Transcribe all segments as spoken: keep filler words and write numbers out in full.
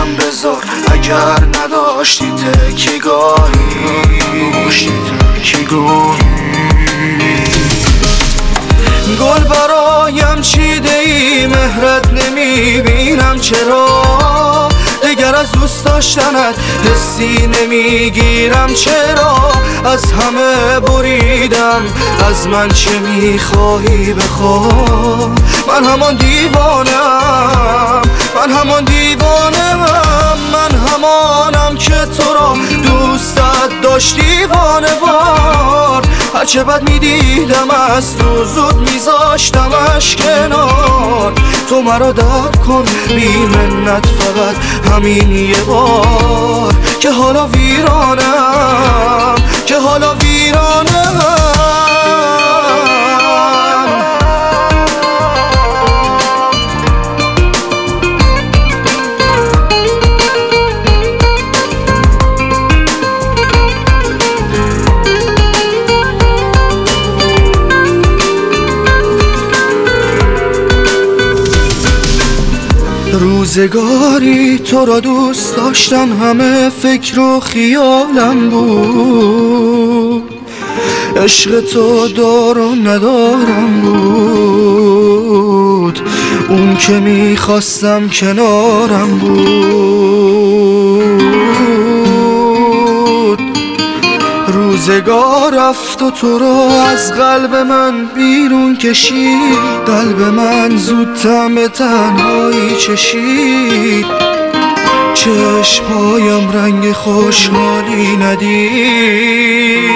دلم بذار اگر نداشتی تکیگاهی نداشتی تکیگاهی. گل برایم چیده ای مهرت نمیبینم چرا، دگر از دوست داشتنت حسی نمیگیرم چرا. از همه بریدم از من چه میخواهی بخواه. من همان دیوانم من همان دیوانم من همانم که تو را دوستت داشت دیوانه وار. هرچه بد میدیدم از تو زود میذاشتمش کنار. تو مرا درک کن بی منت فقط همین یه بار، که حالا ویرانم که حالا ویرانم. روزگاری تو را دوست داشتم همه فکر و خیالم بود، عشق تو دار و ندارم بود، اون که میخواستم کنارم بود. روزگار رفت و تو را از قلب من بیرون کشید، قلب من زودتم به تنهایی چشید. چشمهایم رنگ خوشحالی ندید.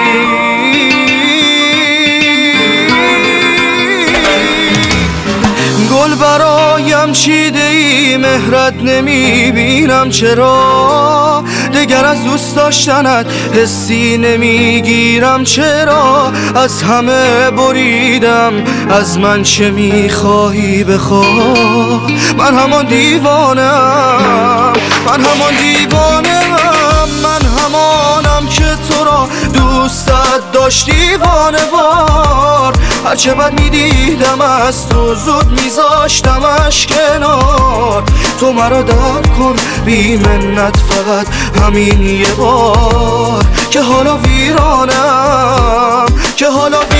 گل برایم چیده ای مهرت نمیبینم چرا، دگر از دوست داشتنت حسی نمیگیرم چرا. از همه بریدم از من چه میخواهی بخواه. من همان دیوانم من همان دیوانم من همانم که تو را دوستت داشت دیوانه وار. هرچه بد میدیدم از تو زود میذاشتمش کنار. تو مرا درک کن بی منت فقط همین یه بار، که حالا ویرانم که حالا ویرانم.